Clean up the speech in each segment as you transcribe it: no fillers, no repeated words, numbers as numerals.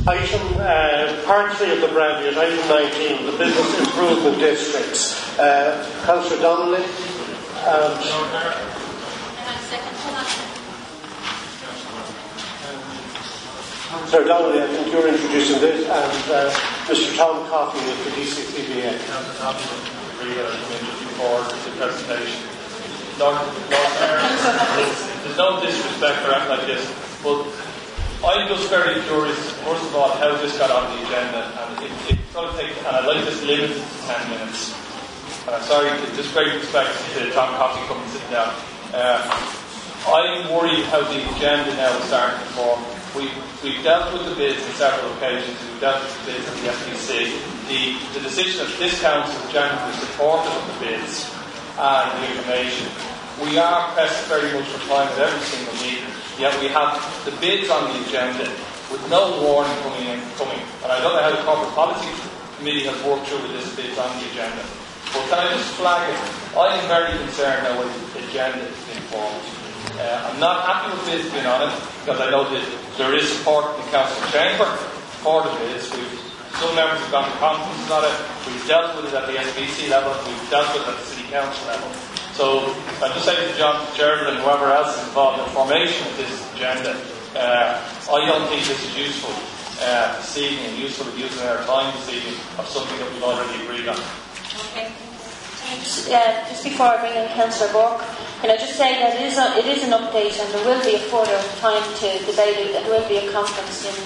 Part 3 of the Bradley, item 19, the Business Improvement Districts. Councillor Donnelly. Sir Donnelly, I think you're introducing this, and Mr. Tom Coffey with the DCCBA. Councillor Coffey for the presentation. Lord Mayor, there's no disrespect for acting like this, but I'm just very curious, first of all, how this got on the agenda, and it's going to take, and I'd like this limited to 10 minutes. And I'm sorry, just great respect to Tom Coffey coming and sitting down. I'm worried how the agenda now is starting to form. We've dealt with the bids on several occasions. We've dealt with the bids at the FPC. The decision of this council generally supported of the bids and the information. We are pressed very much for time at every single meeting. Yet we have the bids on the agenda with no warning coming. And I don't know how the Corporate Policy Committee has worked through with this bids on the agenda. But can I just flag it? I am very concerned now with the agenda that's been formed. I'm not happy with bids being on it, because I know that there is support in the Council Chamber for the bids. Some members have gone to conferences on it. We've dealt with it at the SBC level. We've dealt with it at the City Council level. So I'm just saying to John Fitzgerald and whoever else is involved in the formation of this agenda, I don't think this is useful this evening, and useful of using our time this evening of something that we've already agreed on. Okay. Just before I bring in Councillor Burke, can I just say that it is an update, and there will be a further time to debate it. There will be a conference in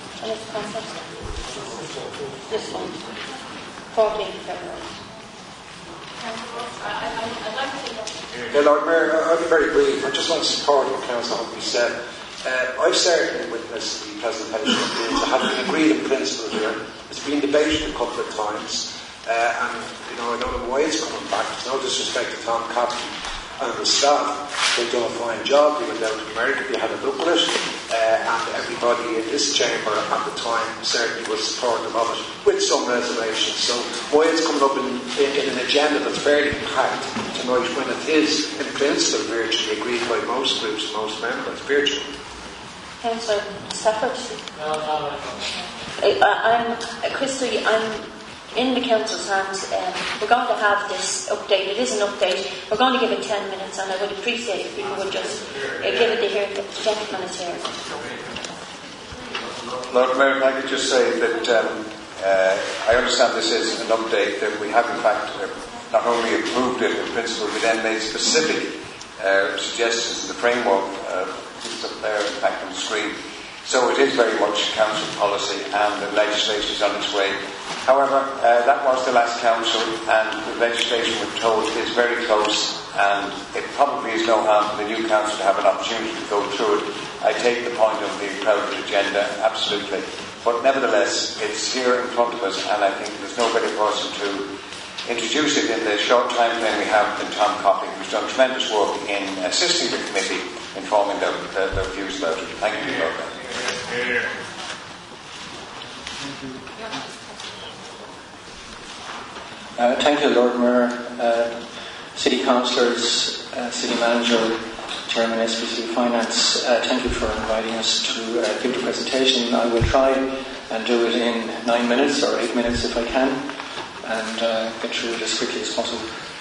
this month, 14th of February. I'd like to Lord Mayor, I'll be very brief. I just want to support what Councillor Humphrey said. I've certainly witnessed the presentation of bids. It has been agreed in principle here. It's been debated a couple of times. And, I don't know why it's coming back. There's no disrespect to Tom Coffey and the staff. They've done a fine job. They went down to America, they had a look at it. And everybody in this chamber at the time certainly was supportive of it, with some reservations. So why it's coming up in an agenda that's fairly packed tonight, when it is in principle virtually agreed by most groups and most members, virtually. Councillor Stafford. I'm in the Council's hands. We're going to have this update. It is an update. We're going to give it 10 minutes, and I would appreciate if people would just give it the hearing. The gentleman is here. Lord Mayor, if I could just say that I understand this is an update, that we have in fact not only approved it in principle, we then made specific suggestions in the framework. It's up there, in fact, on the screen. So it is very much council policy, and the legislation is on its way. However, that was the last council, and the legislation, we're told, is very close, and it probably is no harm for the new council to have an opportunity to go through it. I take the point of the crowded agenda, absolutely. But nevertheless, it's here in front of us, and I think there's no better person to introduce it in the short time frame we have than Tom Coffey, who's done tremendous work in assisting the committee in forming their views about it. Thank you, Lord Mayor. Thank you, Lord Mayor, City Councillors, City Manager, Chairman SPC Finance. Thank you for inviting us to give the presentation. I will try and do it in 9 minutes or 8 minutes if I can, and get through it as quickly as possible.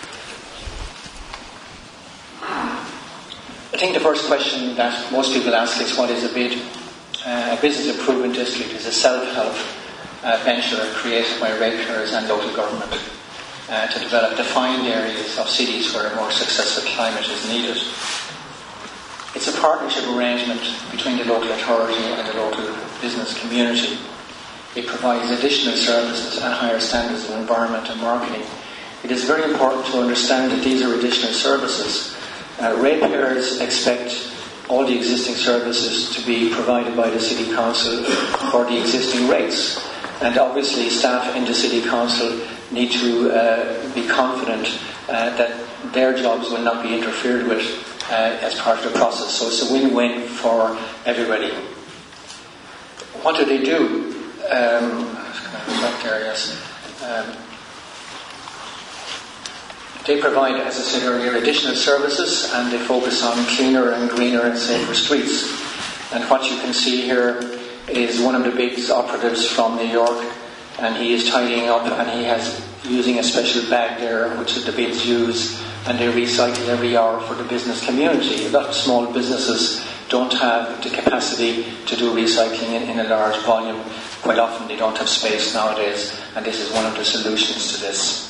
I think the first question that most people ask is, what is a bid? A business improvement district is a self-help venture created by ratepayers and local government to develop defined areas of cities where a more successful climate is needed. It's a partnership arrangement between the local authority and the local business community. It provides additional services and higher standards of environment and marketing. It is very important to understand that these are additional services. Ratepayers expect all the existing services to be provided by the City Council for the existing rates. And obviously staff in the City Council need to be confident that their jobs will not be interfered with as part of the process. So it's a win-win for everybody. What do they do? They provide, as I said earlier, additional services, and they focus on cleaner and greener and safer streets. And what you can see here is one of the big operatives from New York, and he is tidying up, and he has using a special bag there which the BIDS use, and they recycle every hour for the business community. A lot of small businesses don't have the capacity to do recycling in a large volume. Quite often they don't have space nowadays, and this is one of the solutions to this.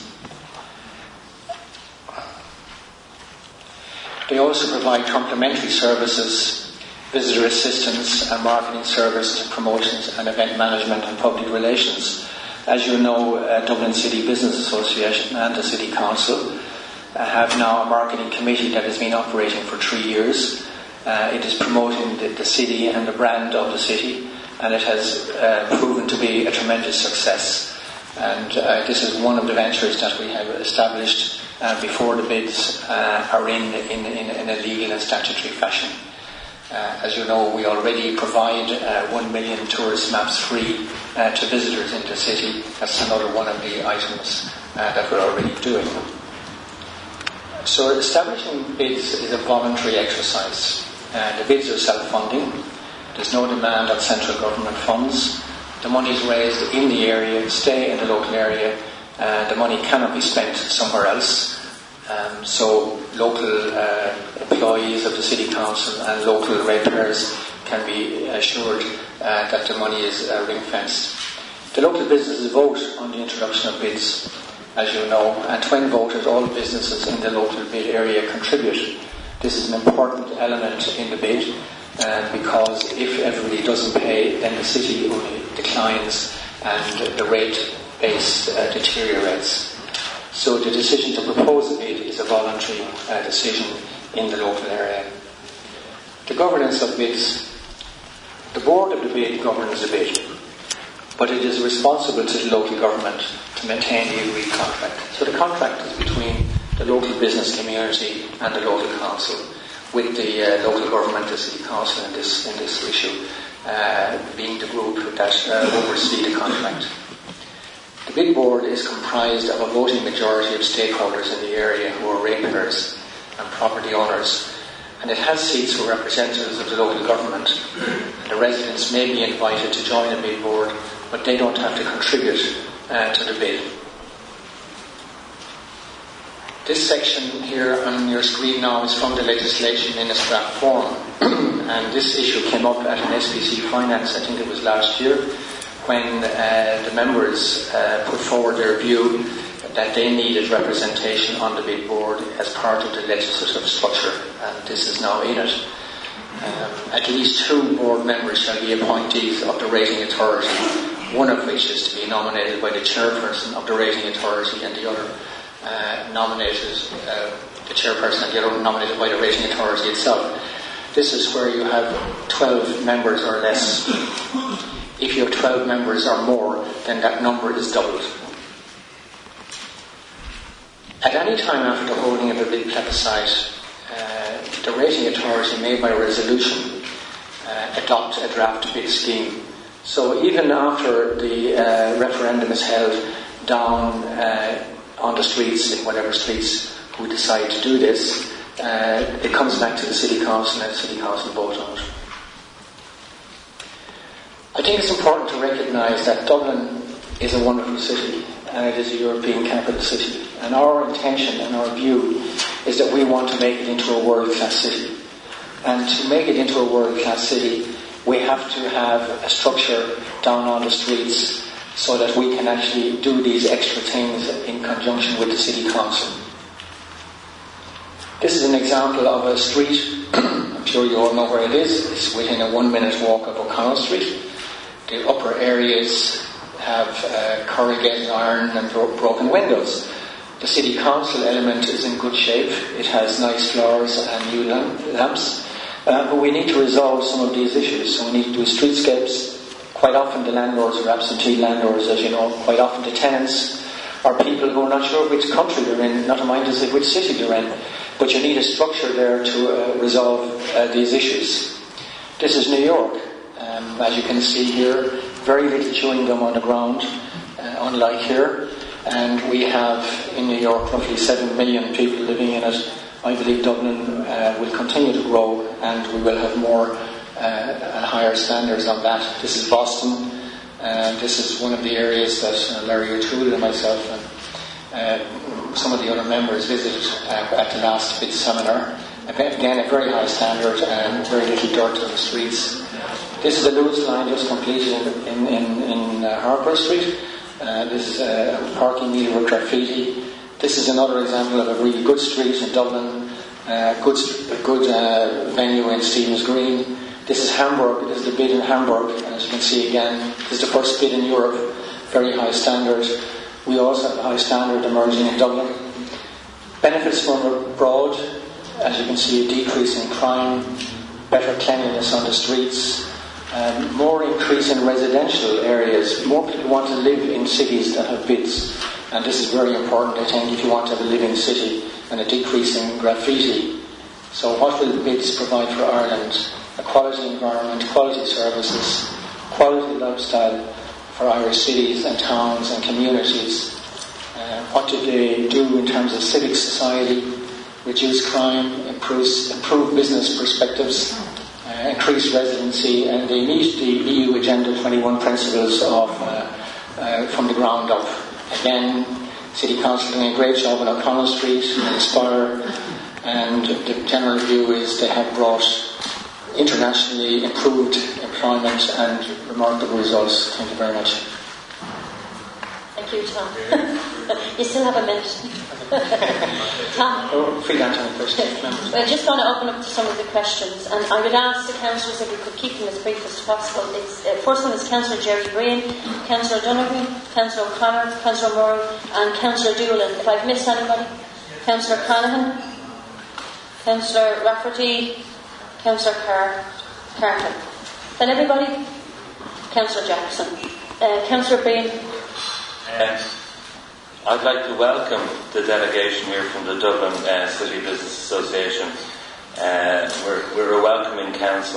They also provide complementary services, visitor assistance and marketing services, promotions and event management and public relations. As you know, Dublin City Business Association and the City Council have now a marketing committee that has been operating for 3 years. It is promoting the city and the brand of the city, and it has proven to be a tremendous success. And this is one of the ventures that we have established before the BIDS are in a legal and statutory fashion. As you know, we already provide 1 million tourist maps free to visitors in the city. That's another one of the items that we're already doing. So establishing BIDS is a voluntary exercise. The BIDS are self-funding. There's no demand on central government funds. The money is raised in the area, stay in the local area. The money cannot be spent somewhere else. So local employees of the City Council and local ratepayers can be assured that the money is ring-fenced. The local businesses vote on the introduction of BIDS, as you know, and when voted, all businesses in the local BID area contribute. This is an important element in the BID, because if everybody doesn't pay, then the city only declines and the rate base deteriorates. So the decision to propose a BID is a voluntary decision in the local area. The governance of BIDs. The board of the BID governs the BID, but it is responsible to the local government to maintain the agreed contract. So the contract is between the local business community and the local council, with the local government, the City Council in this issue, being the group that oversee the contract. The BID board is comprised of a voting majority of stakeholders in the area who are ratepayers and property owners, and it has seats for representatives of the local government. The residents may be invited to join the BID board, but they don't have to contribute to the BID. This section here on your screen now is from the legislation in its draft form, and this issue came up at an SPC Finance, I think it was last year, when the members put forward their view that they needed representation on the BID board as part of the legislative structure, and this is now in it. At least 2 board members shall be appointees of the rating authority, one of which is to be nominated by the chairperson of the rating authority and the other nominated by the rating authority itself. This is where you have 12 members or less. If you have 12 members or more, then that number is doubled. At any time after the holding of a BID plebiscite, the rating authority may by resolution adopt a draft BID scheme. So even after the referendum is held down on the streets, in whatever streets we decide to do this, it comes back to the City Council and the City Council vote on it. I think it's important to recognise that Dublin is a wonderful city, and it is a European capital city. And our intention and our view is that we want to make it into a world-class city. And to make it into a world-class city, we have to have a structure down on the streets so that we can actually do these extra things in conjunction with the City Council. This is an example of a street. I'm sure you all know where it is. It's within a 1-minute walk of O'Connell Street. The upper areas have corrugated iron and broken windows. The City Council element is in good shape. It has nice floors and new lamps. But we need to resolve some of these issues. So we need to do streetscapes. Quite often the landlords are absentee landlords, as you know. Quite often the tenants are people who are not sure which country they're in, not a mind to say which city they're in. But you need a structure there to resolve these issues. This is New York. As you can see here, very little chewing gum on the ground, unlike here. And we have in New York roughly 7 million people living in it. I believe Dublin will continue to grow, and we will have more higher standards on that. This is Boston. This is one of the areas that Larry O'Toole and myself and some of the other members visited at the last BID seminar. Again, a very high standard and very little dirt on the streets. This is the Lewis line just completed in Harper Street. This is parking meter with graffiti. This is another example of a really good street in Dublin, good venue in Stephen's Green. This is Hamburg. This is the BID in Hamburg. And as you can see again, this is the first BID in Europe. Very high standard. We also have a high standard emerging in Dublin. Benefits from abroad, as you can see, a decrease in crime, better cleanliness on the streets, more increase in residential areas. More people want to live in cities that have BIDs. And this is very important, I think, if you want to have a living city, and a decrease in graffiti. So what will the BIDs provide for Ireland? A quality environment, quality services, quality lifestyle for Irish cities and towns and communities. What do they do in terms of civic society? Reduce crime, improve business perspectives, increase residency, and they meet the EU Agenda 21 principles from the ground up. Again, City Council doing a great job on O'Connell Street and Inspire, and the general view is they have brought internationally improved employment and remarkable results. Thank you very much. Thank you, Tom. You still have a minute. Tom? Free to answer any questions. We're just going to open up to some of the questions, and I would ask the councillors if we could keep them as brief as possible. First one is Councillor Jerry Breen, Councillor Donoghue, Councillor O'Connor, Councillor Murray, and Councillor Doolan. If I've missed anybody, Councillor Callaghan, Councillor Rafferty, Councillor Carter. Then everybody? Councillor Jackson. Councillor Breen. I'd like to welcome the delegation here from the Dublin City Business Association. We're a welcoming council.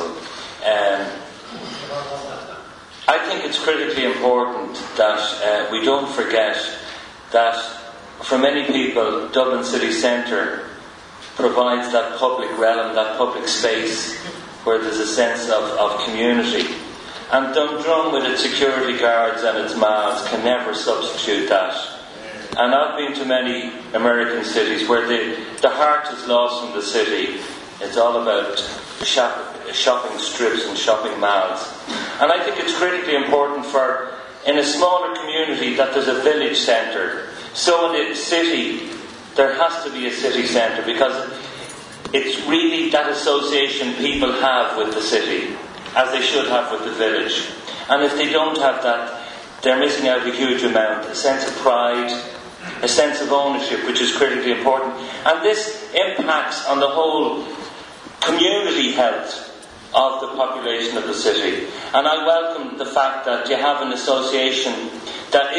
I think it's critically important that we don't forget that for many people, Dublin City Centre provides that public realm, that public space where there's a sense of community. And Dundrum, with its security guards and its malls, can never substitute that. And I've been to many American cities where the heart is lost in the city. It's all about shopping strips and shopping malls. And I think it's critically important in a smaller community, that there's a village centre. So in a city, there has to be a city centre, because it's really that association people have with the city, as they should have with the village. And if they don't have that, they're missing out a huge amount. A sense of pride, a sense of ownership, which is critically important. And this impacts on the whole community health of the population of the city. And I welcome the fact that you have an association that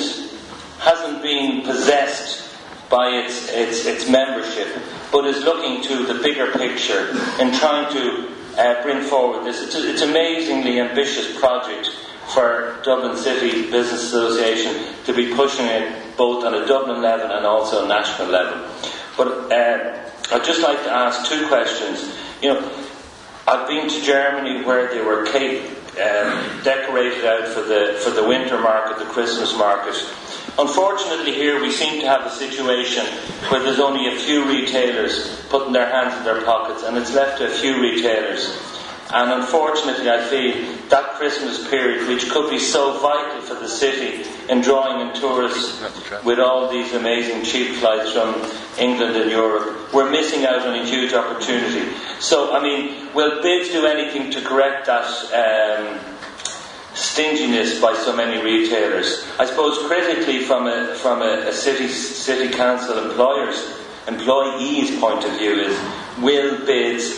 hasn't been possessed by its membership, but is looking to the bigger picture and trying to bring forward this. It's an amazingly ambitious project for Dublin City Business Association to be pushing it both on a Dublin level and also a national level. But I'd just like to ask two questions. I've been to Germany where they were decorated out for the winter market, the Christmas market. Unfortunately, here we seem to have a situation where there's only a few retailers putting their hands in their pockets, and it's left to a few retailers. And unfortunately, I feel that Christmas period, which could be so vital for the city in drawing in tourists with all these amazing cheap flights from England and Europe, we're missing out on a huge opportunity. So, will BIDS do anything to correct that stinginess by so many retailers? I suppose critically from a city council employees point of view is, will BIDS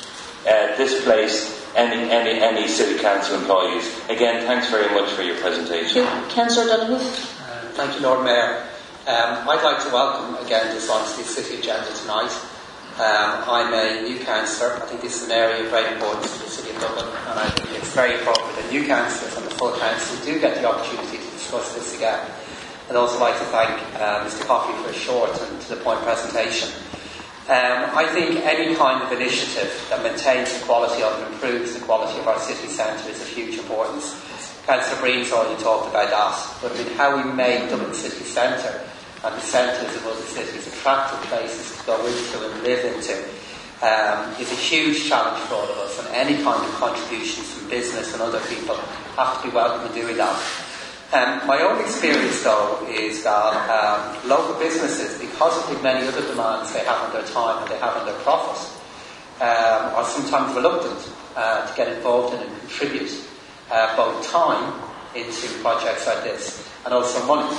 displace any city council employees? Again, thanks very much for your presentation. Councillor Donoghue. Thank you, Lord Mayor. I'd like to welcome again this Honesty City agenda tonight. I'm a new councillor. I think this is an area of great importance to the City of Dublin, and I think it's very appropriate that new councillors and the full council do get the opportunity to discuss this again. I'd also like to thank Mr. Coffey for a short and to the point presentation. I think any kind of initiative that maintains the quality of and improves the quality of our city centre is of huge importance. Councillor Breen's already talked about that, but I mean, how we make Dublin city centre and the centres of other cities attractive places to go into and live into is a huge challenge for all of us, and any kind of contributions from business and other people have to be welcome in doing that. My own experience, though, is that local businesses, because of the many other demands they have on their time and they have on their profit, are sometimes reluctant to get involved in and contribute both time into projects like this and also money.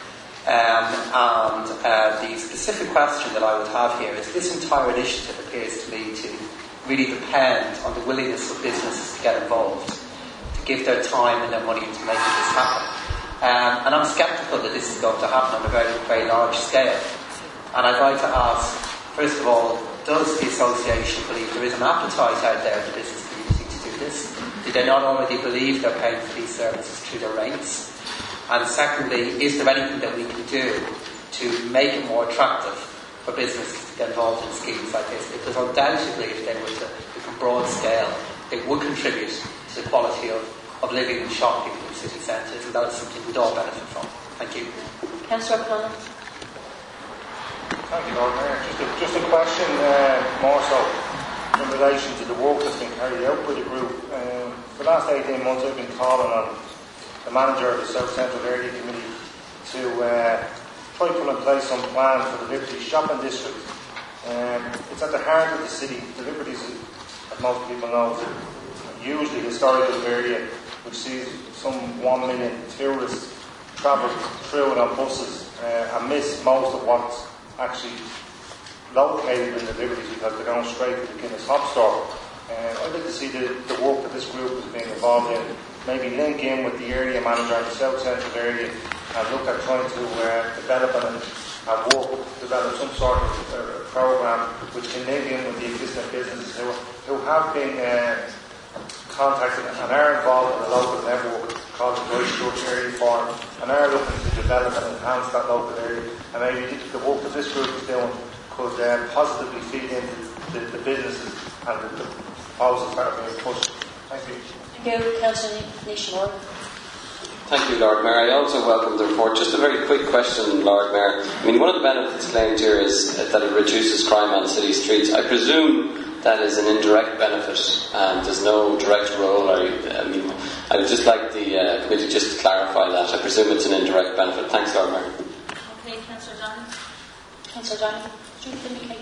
The specific question that I would have here is, this entire initiative appears to me to really depend on the willingness of businesses to get involved, to give their time and their money to making this happen. And I'm sceptical that this is going to happen on a very, very large scale. And I'd like to ask, first of all, does the association believe there is an appetite out there in the business community to do this? Do they not already believe they're paying for these services through their rates? And secondly, is there anything that we can do to make it more attractive for businesses to get involved in schemes like this? Because undoubtedly, if they were to become broad scale, it would contribute to the quality of living and shopping in city centres, and that is something we'd all benefit from. Thank you. Councillor O'Connell. Thank you, Lord Mayor. Just a question, more so in relation to the work that's been carried out by the group. For the last 18 months, I've been calling on the manager of the South Central Area Committee to try to put in place some plan for the Liberties shopping district. It's at the heart of the city. The Liberties, as most people know, is a hugely historical area which sees some 1 million tourists travel through it on buses and miss most of what's actually located in the Liberties because they're going straight to the Guinness Hop Store. I'd like to see the work that this group is being involved in maybe link in with the area manager in the South Central area and look at trying to develop some sort of programme which can link in with the existing businesses who have been contacted and are involved in a local network called the Christchurch Area Forum and are looking to develop and enhance that local area, and maybe the work that this group is doing could positively feed into the businesses and the proposals that are being pushed. Thank you. Thank you, Councillor Nishimura. Thank you, Lord Mayor. I also welcome the report. Just a very quick question, Lord Mayor. I mean, one of the benefits claimed here is that it reduces crime on city streets. I presume that is an indirect benefit and there's no direct role. I would just like the committee just to clarify that. I presume it's an indirect benefit. Thanks, Lord Mayor. Okay, Councillor Donnan. Councillor Donnan, do you indicate?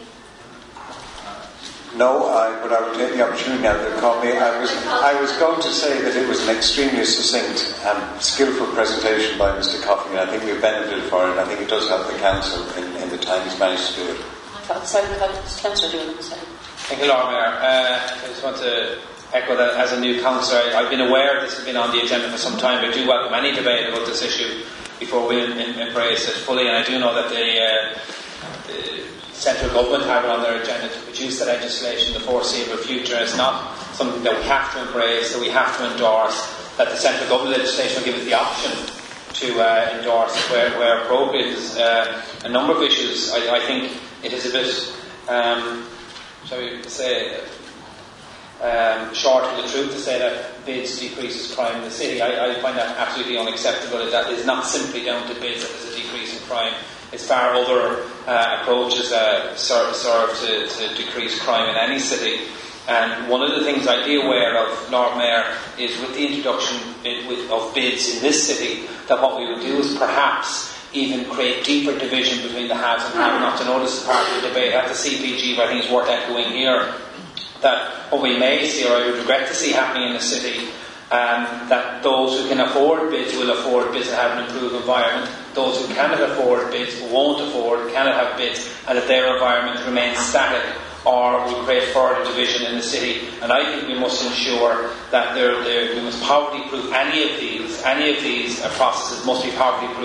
No, but I would take the opportunity now to call me. I was going to say that it was an extremely succinct and skillful presentation by Mr. Coffey, and I think we've benefited for it, and I think it does help the Council in the time he's managed to do it. Councillor Doolan. Thank you, Lord Mayor. I just want to echo that as a new councillor, I've been aware this has been on the agenda for some time. I do welcome any debate about this issue before we embrace it fully, and I do know that the central government have it on their agenda to produce the legislation in the foreseeable future. It's not something that we have to embrace, that we have to endorse, that the central government legislation will give us the option to endorse where appropriate. There's a number of issues. I think it is a bit, shall we say, short of the truth to say that bids decreases crime in the city. I find that absolutely unacceptable. That is not simply down to bids that there's a decrease in crime. It's far other approaches serve to decrease crime in any city. And one of the things I'd be aware of, Lord Mayor, is with the introduction of bids in this city, that what we would do is perhaps even create deeper division between the haves and have-nots. I know this is part of the debate at the CPG, but I think it's worth echoing here that what we may see, or I would regret to see happening in the city, that those who can afford bids will afford bids and have an improved environment. Those who cannot afford bids, won't afford, cannot have bids, and that their environment remains static or will create further division in the city. And I think we must ensure that we must poverty-proof any of these processes must be poverty-proofed,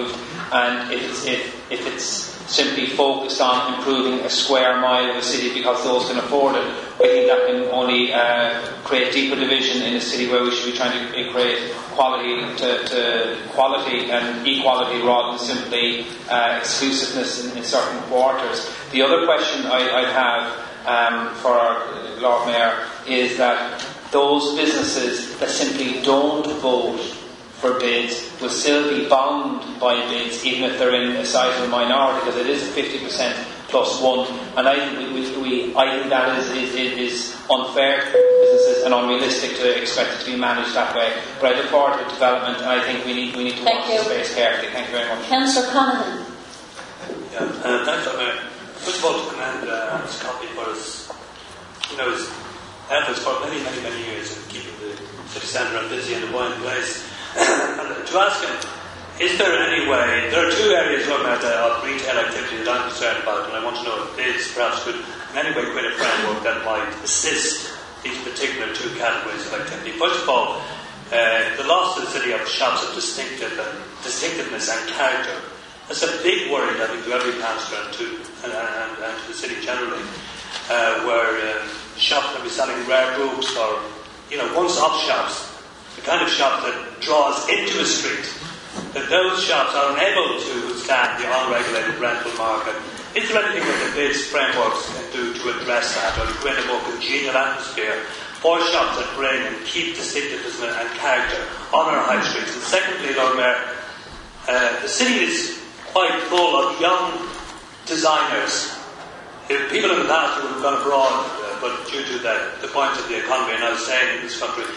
and if it's simply focused on improving a square mile of a city because those can afford it, I think that can only create deeper division in a city where we should be trying to create quality to quality and equality rather than simply exclusiveness in certain quarters. The other question I'd have for our Lord Mayor is that those businesses that simply don't vote for bids will still be bound by bids even if they're in a sizable minority, because it is a 50% plus one, and I think that is unfair to businesses and unrealistic to expect it to be managed that way. But I look forward to development, and I think we need to watch the space carefully. Thank you very much. Councillor Conaghan. Thanks, Mayor. First of all, to commend Mr. Coffey for his efforts for many years in keeping the city centre and busy and a buoyant place. And to ask him, is there any way, there are two areas of retail activity that I'm concerned about, and I want to know if bids perhaps could in any way create a framework that might assist these particular two categories of activity. First of all, the loss to the city of shops of distinctiveness and character. That's a big worry, I think, to every councillor and to the city generally, where shops can be selling rare books or, once-off shops, the kind of shop that draws into a street, that those shops are unable to stand the unregulated rental market. Is there anything that the bids frameworks can do to address that, or to create a more congenial atmosphere for shops that bring and keep distinctiveness and character on our high streets? And secondly, Lord Mayor, the city is quite full of young designers. People in the past who have gone abroad, but due to the points of the economy are now staying in this country,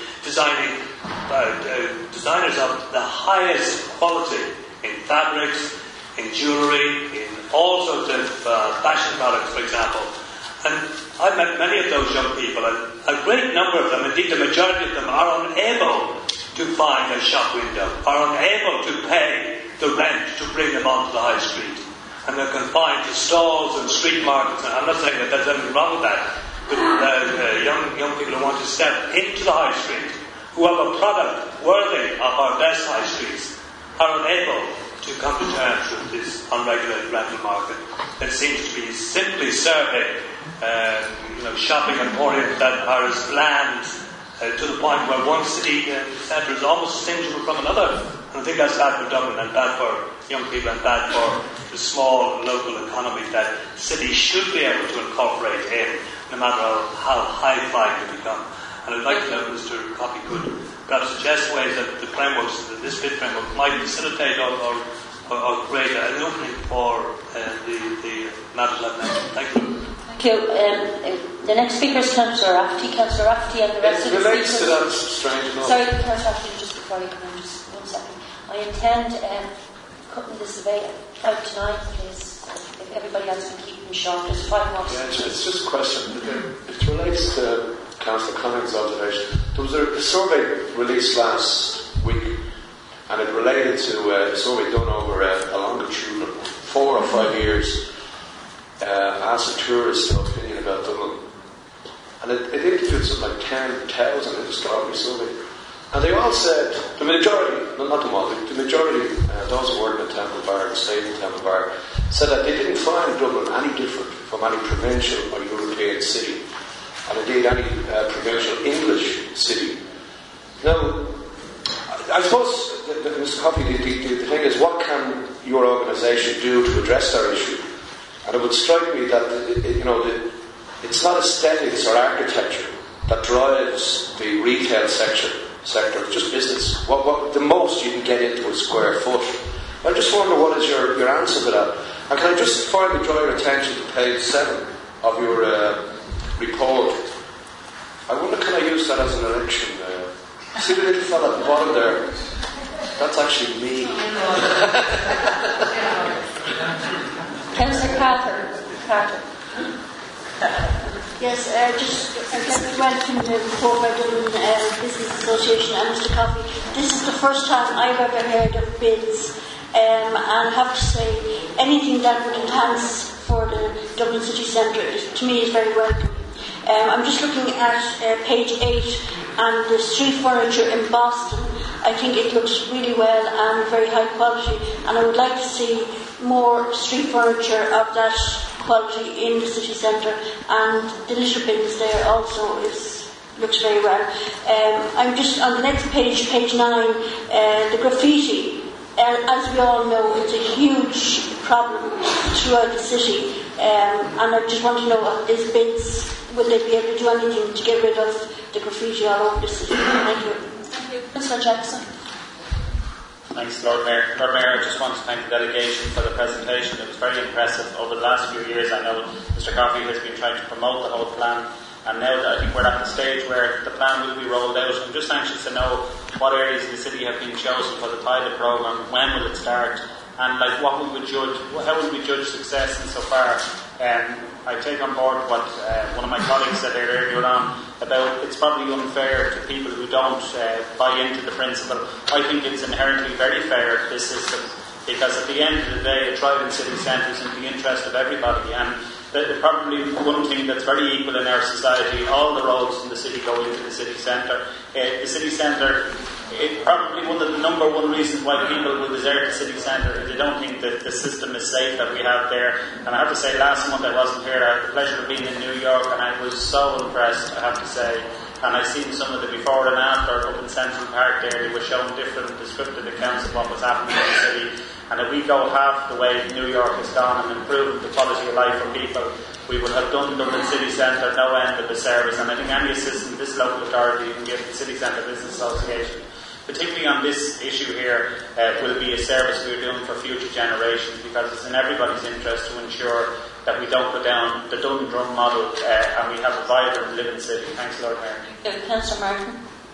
designers of the highest quality in fabrics, in jewellery, in all sorts of fashion products, for example. And I've met many of those young people, and a great number of them, indeed the majority of them, are unable to find a shop window, are unable to pay the rent to bring them onto the high street. And they're confined to stalls and street markets. And I'm not saying that there's anything wrong with that, but young people who want to step into the high street, who have a product worthy of our best high streets, are unable to come to terms with this unregulated rental market that seems to be simply serving shopping emporiums that are as bland to the point where one city centre is almost distinguishable from another. And I think that's bad for Dublin and bad for young people and bad for the small local economy that cities should be able to incorporate in, no matter how high-flying they become. And I'd like to know if Mr. Coffey could perhaps suggest ways that the frameworks, that this bid framework, might facilitate or create an opening for the matters I've mentioned. Thank you. Thank you. The next speaker is Councillor Rafferty. Councillor Rafferty and the rest of the speakers. It relates to that, strange enough. Sorry, Councillor Rafferty, just before you come in, just 1 second. I intend cutting this debate out tonight, please. If everybody else can keep them short, just 5 minutes. Yeah, it's just a question. It relates to Councillor Conning's observation. There was a survey released last week, and it related to a survey done over a longitude of 4 or 5 years, asking tourists their opinion about Dublin. And it interviewed something like 10,000 in the Strawberry survey. And they all said, the majority, not them all, the majority, those who work in Temple Bar, stayed in Temple Bar, said that they didn't find Dublin any different from any provincial or European city, and indeed any provincial English city. Now, I suppose, Mr. Coffey, the thing is, what can your organisation do to address that issue? And it would strike me that it's not aesthetics or architecture that drives the retail sector. It's just business. What the most you can get into a square foot. I just wonder what is your answer to that. And can I just finally draw your attention to page 7 of your report? I wonder, can I use that as an election? See the little fella at the bottom there? That's actually me. Councillor Carter. Yes, I'd like to welcome the report by Dublin Business Association and Mr. Coffey. This is the first time I've ever heard of bids, and I have to say, anything that would enhance for the Dublin City Centre, to me, is very welcome. I'm just looking at page 8 and the street furniture in Boston, I think it looks really well and very high quality, and I would like to see more street furniture of that quality in the city centre, and the litter bins there also looks very well. I'm just on the next page, page 9, the graffiti. As we all know, it's a huge problem throughout the city, and I just want to know, is bids, will they be able to do anything to get rid of the graffiti all over the city? Thank you. Thank you. Councillor Jackson. Thanks, Lord Mayor. Lord Mayor, I just want to thank the delegation for the presentation. It was very impressive. Over the last few years, I know Mr. Coffey has been trying to promote the whole plan, and now that I think we're at the stage where the plan will be rolled out. I'm just anxious to know what areas of the city have been chosen for the pilot programme, when will it start, and what will we judge, how will we judge success insofar. I take on board what one of my colleagues said earlier on about it's probably unfair to people who don't buy into the principle. I think it's inherently very fair, this system, because at the end of the day, a thriving city centre is in the interest of everybody, and probably one thing that's very equal in our society, all the roads in the city go into the city centre. The city centre, it's probably one of the number one reasons why people will desert the city centre is they don't think that the system is safe that we have there. And I have to say, last month I wasn't here. I had the pleasure of being in New York, and I was so impressed, I have to say. And I've seen some of the before and after up in Central Park there. They were showing different descriptive accounts of what was happening in the city. And if we go half the way New York has gone and improved the quality of life for people, we would have done Dublin City Centre no end of a service. And I think any assistance this local authority can give the City Centre Business Association, particularly on this issue here, will be a service we're doing for future generations, because it's in everybody's interest to ensure that we don't go down the Dundrum model and we have a vibrant living city. Thanks, Lord Mayor. Councillor Martin.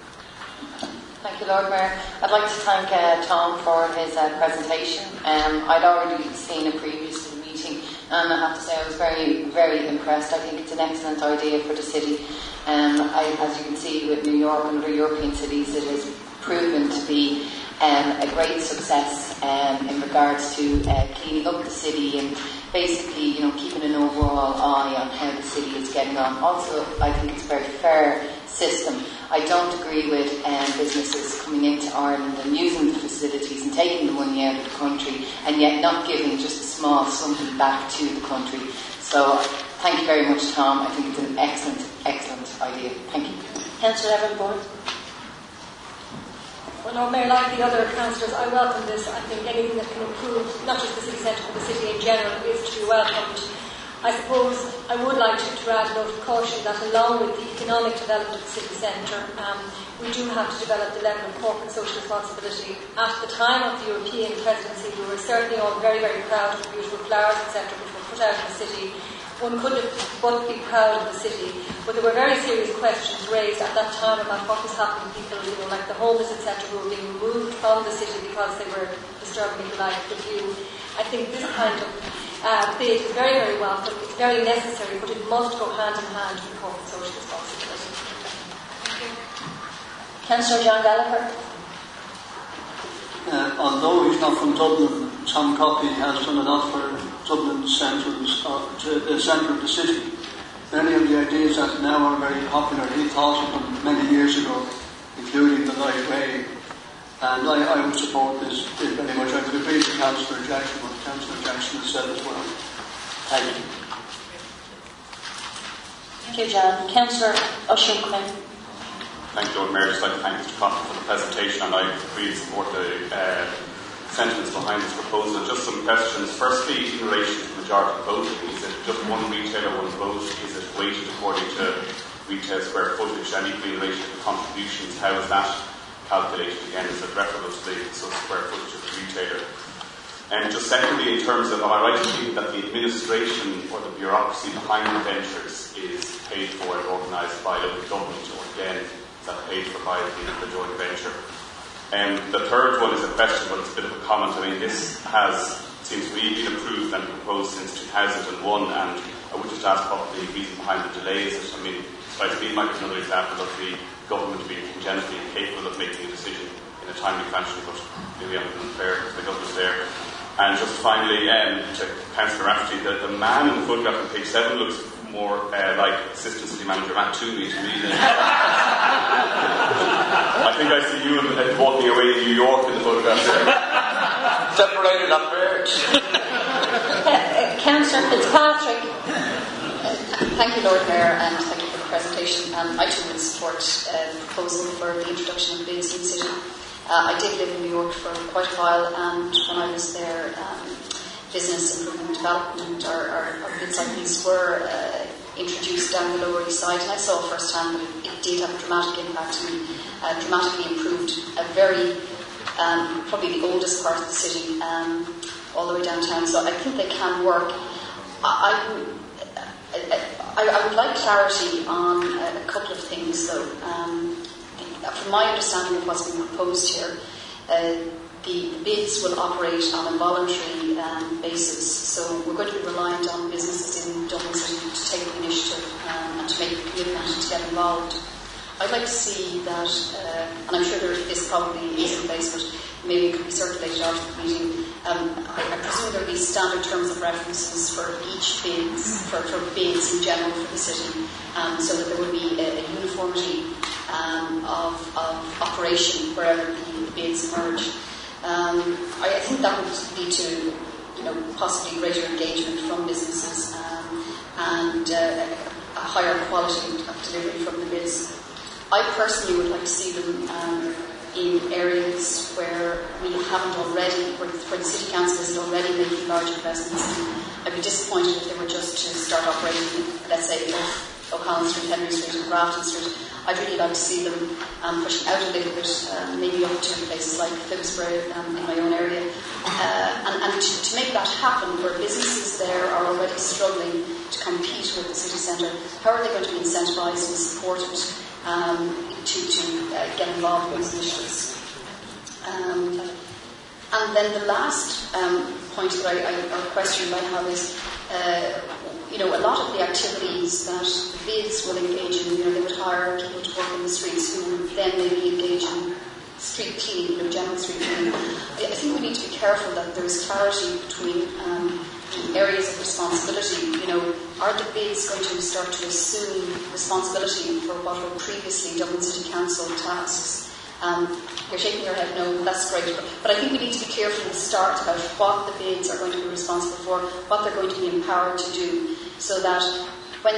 Thank you, Lord Mayor. I'd like to thank Tom for his presentation. I'd already seen it previous to the meeting, and I have to say I was very, very impressed. I think it's an excellent idea for the city. As you can see with New York and other European cities, it has proven to be a great success in regards to cleaning up the city and basically, keeping an overall eye on how the city is getting on. Also, I think it's a very fair system. I don't agree with businesses coming into Ireland and using the facilities and taking the money out of the country and yet not giving just a small something back to the country. So, thank you very much, Tom. I think it's an excellent, excellent idea. Thank you. Councillor Evan. Well, Lord Mayor, like the other councillors, I welcome this. I think anything that can improve not just the city centre but the city in general is to be welcomed. I suppose I would like to add a note of caution that along with the economic development of the city centre, we do have to develop the level of corporate social responsibility. At the time of the European presidency, we were certainly all very, very proud of the beautiful flowers, etc., which were put out in the city. One could have but be proud of the city, but there were very serious questions raised at that time about what was happening to people, like the homeless, etc., who were being removed from the city because they were disturbing, if you like, the view. I think this kind of bid is very, very welcome. It's very necessary, but it must go hand in hand with corporate social responsibility. Councillor John Gallagher. Although he's not from Dublin, Tom Coffey has done a lot for Dublin centre the centre of the city. Many of the ideas that now are very popular, he thought of them many years ago, including the light rail. And I would support this very much. I would agree with Councillor Jackson, what Councillor Jackson has said as well. Thank you. Thank you, John. Councillor Oisin Quinn. Thank you, Lord Mayor. I'd just like to thank Mr. Coffey for the presentation, and I really support the sentiments behind this proposal. Just some questions. Firstly, in relation to majority voting, is it just one retailer, one vote? Is it weighted according to retail square footage? And equally in relation to contributions, how is that calculated again? Is it referable to the square footage of the retailer? And just secondly, in terms of, am I right to think that the administration or the bureaucracy behind the ventures is paid for and organised by local government, or again, is that paid for by the joint venture? And the third one is a question, but it's a bit of a comment. I mean, this seems to be been approved and proposed since 2001, and I would just ask what the reason behind the delay is. I mean, it might be another example of the government being congenitally incapable of making a decision in a timely fashion, but maybe I'm unfair because the government's there. And just finally, to Councillor Rafferty, the man in the photograph on page 7 looks more like Assistant City Manager Matt Toomey to me than I think I see you walking away in New York in the photograph there. Separated on birds. Councillor Fitzpatrick. Thank you, Lord Mayor, and thank you for the presentation. I too would support the proposal for the introduction of bids in the city. I did live in New York for quite a while, and when I was there, business improvement and development or bids like these were introduced down the Lower East Side, and I saw firsthand that it did have a dramatic impact and dramatically improved a very, probably the oldest part of the city, all the way downtown. So I think they can work. I would like clarity on a couple of things, though. From my understanding of what's been proposed here, the bids will operate on a voluntary basis, so we're going to be reliant on businesses in Dublin City to take the initiative and to make a commitment to get involved. I'd like to see that, and I'm sure this probably is in place, but maybe it could be circulated after the meeting. I presume there will be standard terms of references for each bids, for bids in general for the city, so that there would be a uniformity of operation wherever the bids emerge. I think that would lead to, possibly greater engagement from businesses and a higher quality of delivery from the bids. I personally would like to see them in areas where we haven't already, where the City Council isn't already making large investments. I'd be disappointed if they were just to start operating, let's say, O'Connell Street, Henry Street and Grafton Street. I'd really like to see them pushing out a little bit, maybe up to places like Phibsborough in my own area. And to make that happen, where businesses there are already struggling to compete with the city centre, how are they going to be incentivised and supported to get involved in those initiatives? And then the last point that or question I have is, a lot of the activities that the bids will engage in, they would hire people to work in the streets who would then maybe engage in street cleaning, general street cleaning. I think we need to be careful that there is clarity between areas of responsibility. Are the bids going to start to assume responsibility for what were previously Dublin City Council tasks? You're shaking your head no, that's great. But I think we need to be clear from the start about what the bids are going to be responsible for, what they're going to be empowered to do, so that when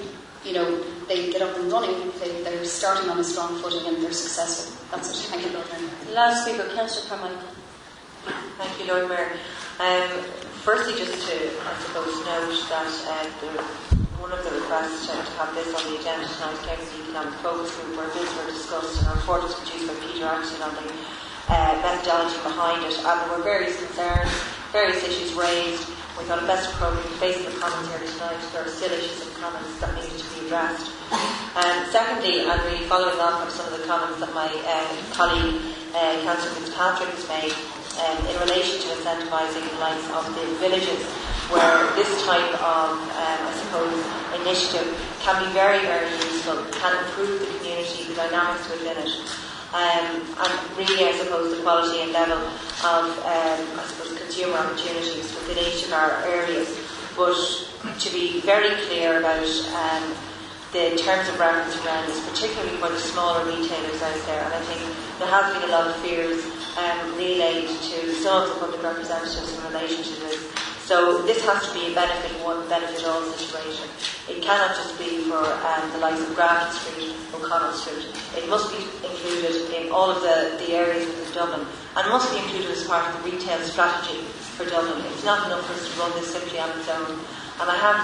they get up and running, they're starting on a strong footing and they're successful. That's it. Thank you, Lord Mayor. Last speaker, Councillor Carmichael. Thank you, Lord Mayor. Firstly, just to, I suppose, note that one of the requests to have this on the agenda tonight came from the Economic Focus Group, where bids were discussed and a report was produced by Peter Acton on the methodology behind it. And there were various concerns, various issues raised. We thought it best appropriate, based on the comments here tonight, there are still issues and comments that needed to be addressed. Secondly, and really following on from some of the comments that my colleague, Councillor Fitzpatrick, has made in relation to incentivising the likes of the villages, where this type of, initiative can be very, very useful, can improve the community, the dynamics within it, and really, the quality and level of, consumer opportunities within each of our areas. But to be very clear about the terms of reference around this, particularly for the smaller retailers out there, and I think there has been a lot of fears relayed to some of the public representatives in relation to this. So this has to be a benefit one, benefit all situation. It cannot just be for the likes of Grafton Street, O'Connell Street. It must be included in all of the areas within Dublin, and must be included as part of the retail strategy for Dublin. It's not enough for us to run this simply on its own. And I have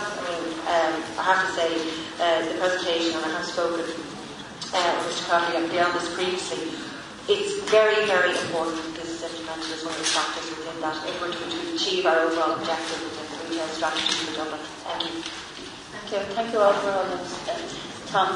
to say, the presentation, and I have spoken with Mr. Crowley on this previously, it's very, very important that this is implemented as one of the factors within that if we're to achieve our overall objective within the retail strategy for Dublin. Thank you. Thank you all for all those. Tom.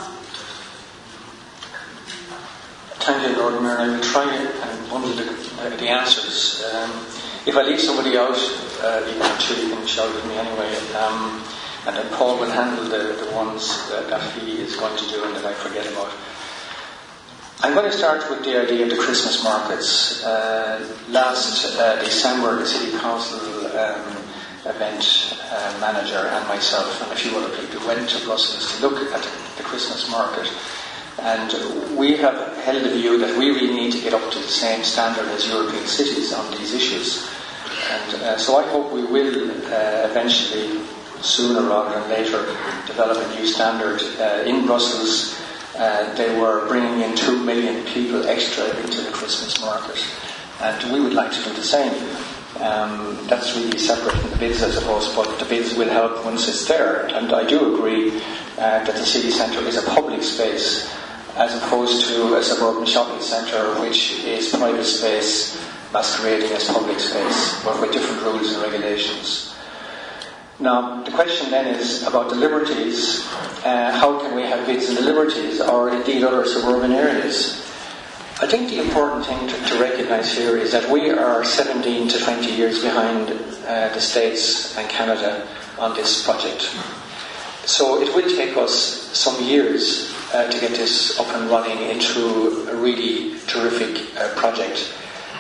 Thank you, Lord Mayor. I will try and bundle the answers. If I leave somebody out, you can shout at me anyway. And then Paul will handle the ones that he is going to do and that I forget about. I'm going to start with the idea of the Christmas markets. Last December, the City Council event manager and myself and a few other people went to Brussels to look at the Christmas market. And we have held the view that we really need to get up to the same standard as European cities on these issues. And so I hope we will eventually, sooner rather than later, develop a new standard. In Brussels, they were bringing in 2 million people extra into the Christmas market. And we would like to do the same. That's really separate from the bids, I suppose, but the bids will help once it's there. And I do agree that the city centre is a public space as opposed to a suburban shopping centre, which is private space masquerading as public space, but with different rules and regulations. Now, the question then is about the liberties. How can we have bids in the liberties, or indeed other suburban areas? I think the important thing to recognise here is that we are 17 to 20 years behind the States and Canada on this project. So it will take us some years to get this up and running into a really terrific project.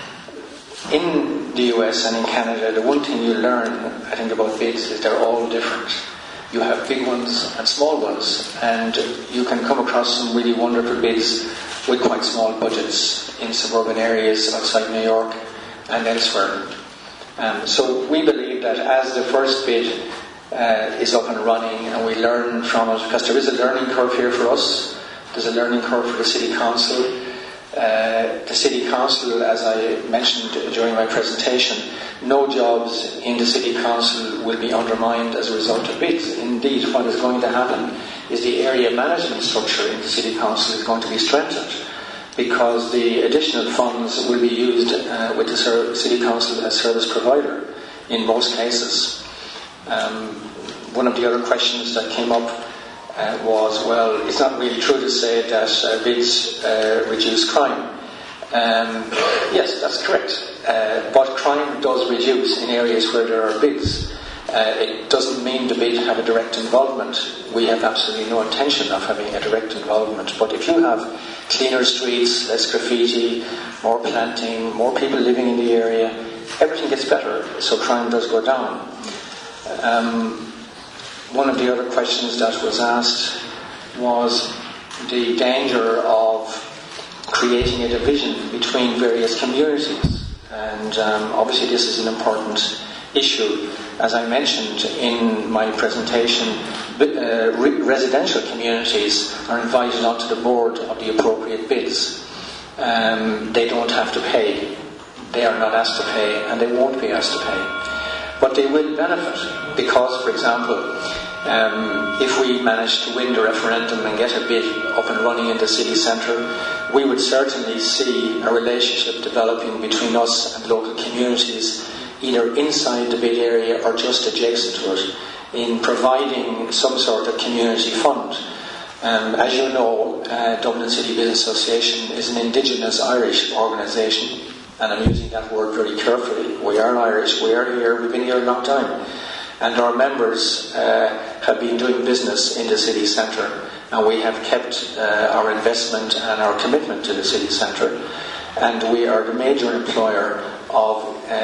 In the US and in Canada, the one thing you learn, I think, about bids is they're all different. You have big ones and small ones, and you can come across some really wonderful bids with quite small budgets in suburban areas outside New York and elsewhere. So we believe that as the first bid is up and running and we learn from it, because there is a learning curve here for us, there's a learning curve for the City Council. The City Council, as I mentioned during my presentation, no jobs in the City Council will be undermined as a result of bids. Indeed, what is going to happen is the area management structure in the City Council is going to be strengthened, because the additional funds will be used with the City Council as service provider in most cases. One of the other questions that came up was, well, it's not really true to say that bids reduce crime. Yes, that's correct. But crime does reduce in areas where there are bids. It doesn't mean the bid have a direct involvement. We have absolutely no intention of having a direct involvement. But if you have cleaner streets, less graffiti, more planting, more people living in the area, everything gets better. So crime does go down. One of the other questions that was asked was the danger of creating a division between various communities. And obviously this is an important issue. As I mentioned in my presentation, residential communities are invited onto the board of the appropriate bids. They don't have to pay. They are not asked to pay, and they won't be asked to pay. But they will benefit because, for example, if we manage to win the referendum and get a bid up and running in the city centre, we would certainly see a relationship developing between us and local communities, either inside the bid area or just adjacent to it, in providing some sort of community fund. As you know, Dublin City Business Association is an indigenous Irish organisation, and I'm using that word very carefully. We are Irish, we are here, we've been here a long time. And our members have been doing business in the city centre, and we have kept our investment and our commitment to the city centre. And we are the major employer of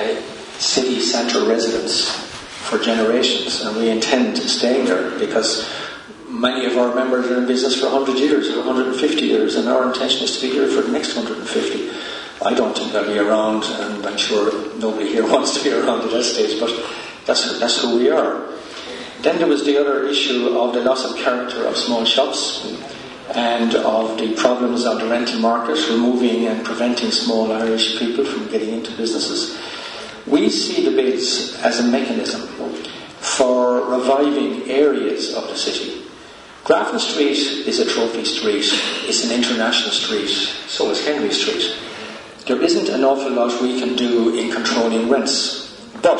city centre residents for generations, and we intend to stay there because many of our members are in business for 100 years or 150 years, and our intention is to be here for the next 150. I don't think I'll be around, and I'm sure nobody here wants to be around at that stage, but that's who we are. Then there was the other issue of the loss of character of small shops and of the problems on the rental market, removing and preventing small Irish people from getting into businesses. We see the bids as a mechanism for reviving areas of the city. Grafton Street is a trophy street, it's an international street, so is Henry Street. There isn't an awful lot we can do in controlling rents, but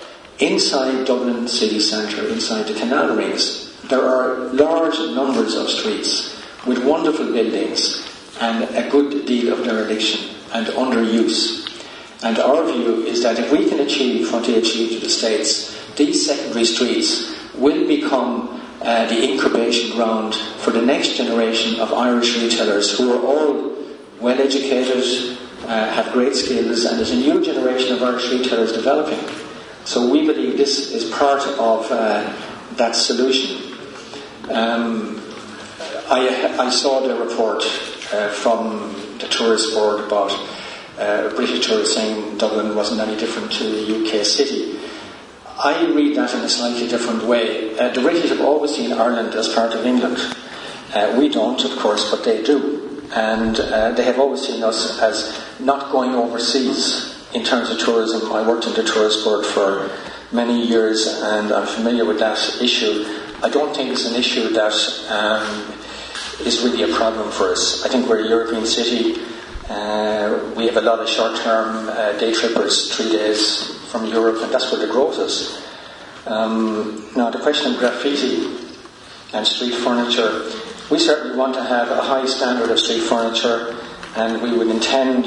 inside Dublin city centre, inside the canal rings, there are large numbers of streets with wonderful buildings and a good deal of dereliction and underuse. And our view is that if we can achieve what they achieved in the States, these secondary streets will become the incubation ground for the next generation of Irish retailers who are all well educated, have great skills, and there's a new generation of Irish retailers developing. So we believe this is part of that solution. I saw the report from the Tourist Board about British tourists saying Dublin wasn't any different to a UK city. I read that in a slightly different way. The British have always seen Ireland as part of England. We don't, of course, but they do. And they have always seen us as not going overseas in terms of tourism. I worked in the Tourist Board for many years and I'm familiar with that issue. I don't think it's an issue that is really a problem for us. I think we're a European city. We have a lot of short-term day trippers, 3 days from Europe, and that's where the growth is. Now, the question of graffiti and street furniture, we certainly want to have a high standard of street furniture, and we would intend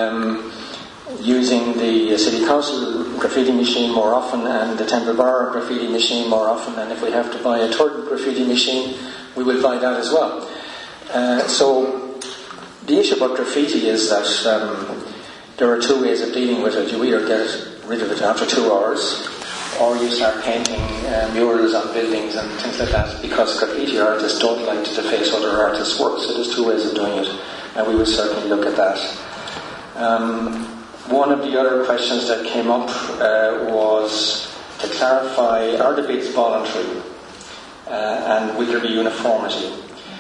using the City Council graffiti machine more often and the Temple Bar graffiti machine more often, and if we have to buy a third graffiti machine, we will buy that as well. So the issue about graffiti is that there are 2 ways of dealing with it. You either get rid of it after 2 hours, or you start painting murals on buildings and things like that, because graffiti artists don't like to deface other artists' work, so there's 2 ways of doing it, and we will certainly look at that. One of the other questions that came up was to clarify, are the bids voluntary, and will there be uniformity?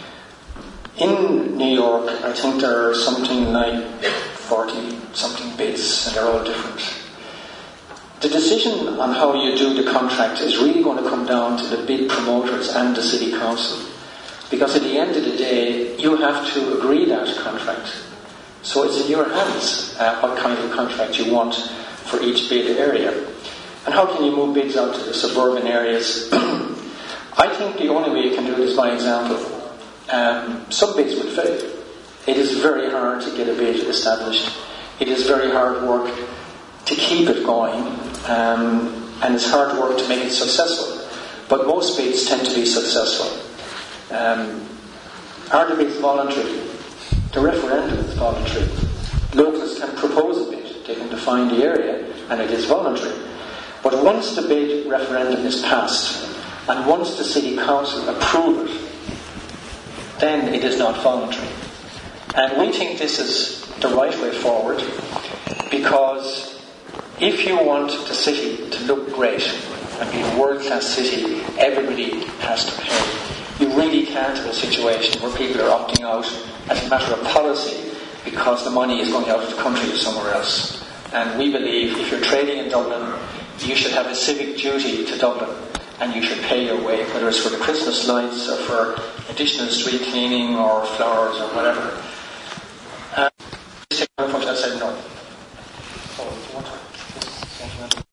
In New York, I think there are something like 40-something bids, and they're all different. The decision on how you do the contract is really going to come down to the bid promoters and the City Council, because at the end of the day, you have to agree that contract. So it's in your hands what kind of contract you want for each bid area. And how can you move bids out to the suburban areas? I think the only way you can do it is by example. Some bids would fail. It is very hard to get a bid established. It is very hard work to keep it going, and it's hard work to make it successful. But most bids tend to be successful. Are the bids voluntary? The referendum is voluntary. Locals can propose a bid. They can define the area, and it is voluntary. But once the bid referendum is passed, and once the City Council approve it, then it is not voluntary. And we think this is the right way forward, because if you want the city to look great and be a world-class city, everybody has to pay. You really can't have a situation where people are opting out as a matter of policy because the money is going out of the country to somewhere else. And we believe if you're trading in Dublin, you should have a civic duty to Dublin, and you should pay your way, whether it's for the Christmas lights or for additional street cleaning or flowers or whatever. I said no.